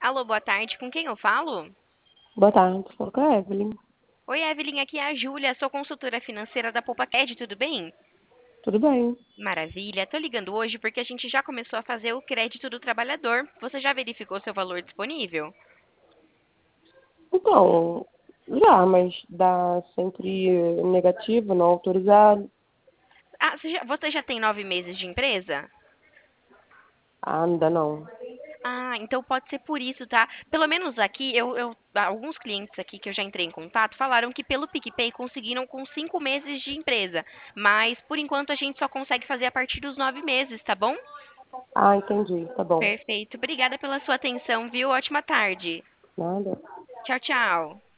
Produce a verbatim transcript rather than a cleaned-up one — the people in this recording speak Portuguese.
Alô, boa tarde. Com quem eu falo? Boa tarde, falo com a Evelyn. Oi, Evelyn, aqui é a Júlia, sou consultora financeira da PoupaCred, tudo bem? Tudo bem? Maravilha. Tô ligando hoje porque a gente já começou a fazer o crédito do trabalhador. Você já verificou seu valor disponível? Então, já, mas dá sempre negativo, não autorizado. Ah, você já, você já tem nove meses de empresa? Ah, ainda não. Ah, então pode ser por isso, tá? Pelo menos aqui, eu, eu- alguns clientes aqui que eu já entrei em contato falaram que pelo PicPay conseguiram com cinco meses de empresa. Mas por enquanto a gente só consegue fazer a partir dos nove meses, tá bom? Ah, entendi, tá bom. Perfeito. Obrigada pela sua atenção, viu? Ótima tarde. Nada. Tchau, tchau.